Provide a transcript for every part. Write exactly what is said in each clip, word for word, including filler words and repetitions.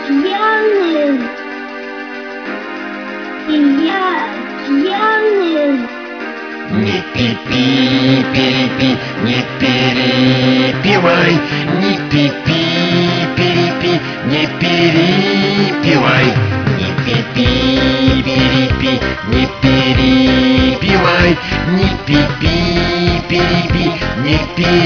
пьяный, и я пьяный. Не пипи, перепи, не перепивай, не пипи, перепи, не перепивай, не пипи, перепи, не перепивай, не пипи, перепи, не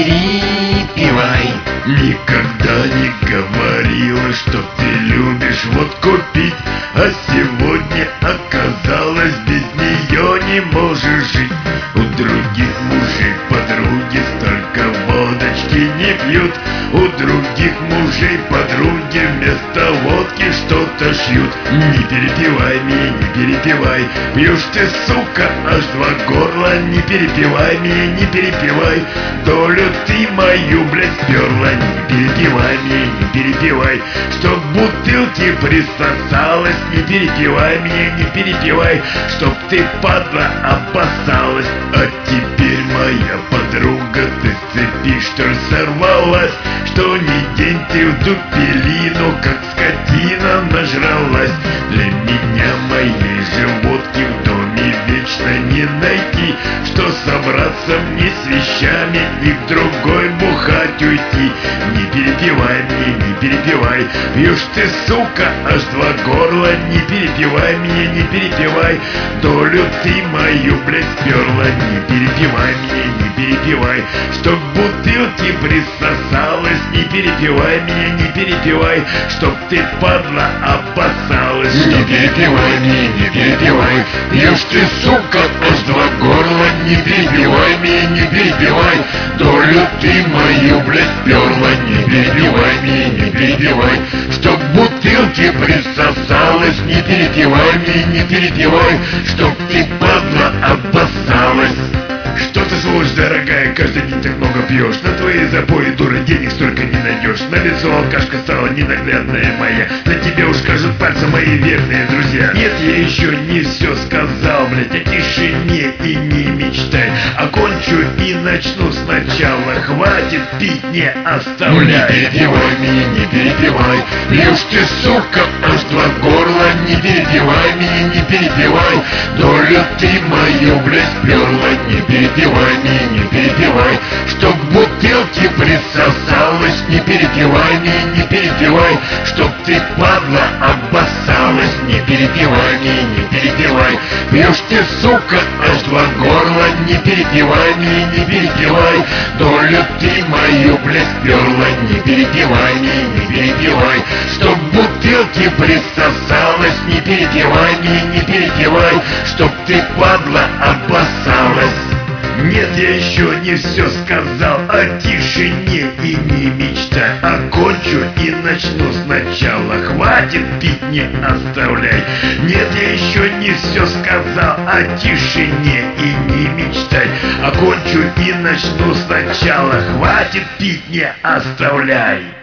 перепивай. Никогда не говорила, что ты любишь водку пить, а сегодня оказалось, без нее не можешь жить. У других мужей подруги столько водочки не пьют, у других мужей подруги вместо водки что-то шьют. Не перепивай меня, не перепивай, пьешь ты, сука, аж два горла. Не перепивай меня, не перепивай, долю ты мою, блядь, сперла. Не перепивай меня, не перепивай, чтоб бутылки присосалась. Не перепивай меня, не перепивай, чтоб ты, падла, обоссалась. А теперь, моя подруга, ты с цепи, что ли, сорвалась? Что ни день ты в дупелину, как скотина, нажралась. Для меня моей же водки в доме вечно не найти, что собраться мне с вещами и в другой бухать уйти. Не перепивай мне, не перепивай, пьешь ты, сука, аж два горла. Не перепивай мне, не перепивай, долю ты мою, блядь, сперла. Не перепивай мне, не перепивай, чтоб бутылки присосалась. Не перепивай меня, не перепивай, чтоб ты, падла, обоссалась. Не перепивай меня, не перепивай, пьешь ты, сука, аж два горла. Не перепивай меня, не перепивай, долю ты мою, блядь, сперла. Не перепивай меня, не перепивай, чтоб бутылки присосалась. Не перепивай меня, не перепивай, чтоб ты, падла, обоссалась. Что ты, сволочь дорогая, каждый день так много пьешь? На твои запои, дура, денег столько не найдешь. На лицо алкашка стала ненаглядная моя, на тебе уж кажут пальцем мои верные друзья. Нет, я еще не все сказал, блядь, о тишине и не мечтай. Окончу и начну сначала, хватит пить, не оставляй. Не перепивай меня, не перепивай, пьешь ты, сука, аж два горла. Не перепивай меня, не перепивай, долю ты мою, блядь, сперла. Не перепивай меня, не перепивай, чтоб бутылки присосалась. Не перепивай меня, не перепивай, чтоб ты, падла, обоссалась. Не перепивай меня, не перепивай, пьешь ты, сука, аж два горла. Не перепивай меня, не перепивай, долю ты мою, блядь, сперла. Не перепивай меня, не перепивай, чтоб бутылки присосалась. Не перепивай меня, не перепивай, чтоб ты, падла, обоссалась. Нет, я еще не все сказал о тишине и не мечтай. Окончу и начну сначала, хватит пить, не оставляй. Нет, я еще не все сказал о тишине и не мечтай. Окончу и начну сначала, хватит пить, не оставляй.